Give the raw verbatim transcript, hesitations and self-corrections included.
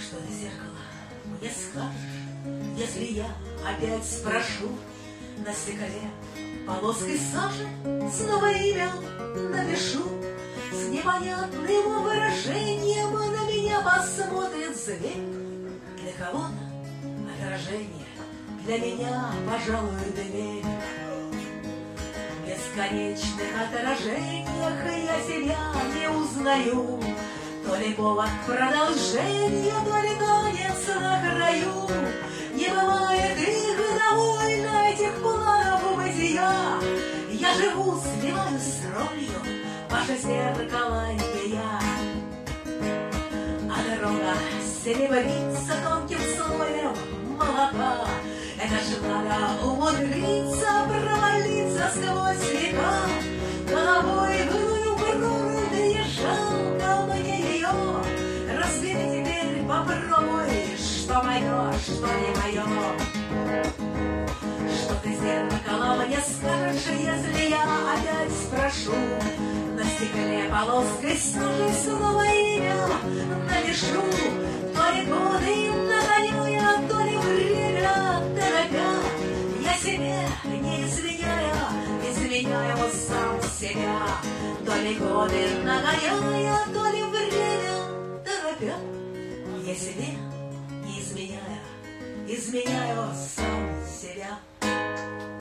Что ты, зеркало, мне скажешь, если я опять спрошу? На стекле полоской сажи снова имя напишу. С непонятным выражением на меня посмотрит зверь. Для кого-то отражение, для меня, пожалуй, дверь. В бесконечных отражениях я себя не узнаю. То ли повод продолжения, то ли конец на краю. Не бывает их довольно, этих планов бытия. Я живу, сливаюсь с ролью, ваше зеркало и я. А дорога серебрится тонким слоем молока. Это ж надо умудриться провалиться сквозь века. Головой гную бровь, да и жалко мне ее. Разбери теперь, попробуй, что мое, что не мое. Что ты, зеркало, мне скажешь, если я опять спрошу? На стекле полоской сажи снова имя напишу. То ли годы нагоняя, то ли время торопя. Я себе не изменяя, изменяю сам себя. То ли годы нагоняя, то ли время торопя. Я себе не изменяя, изменяю сам себя.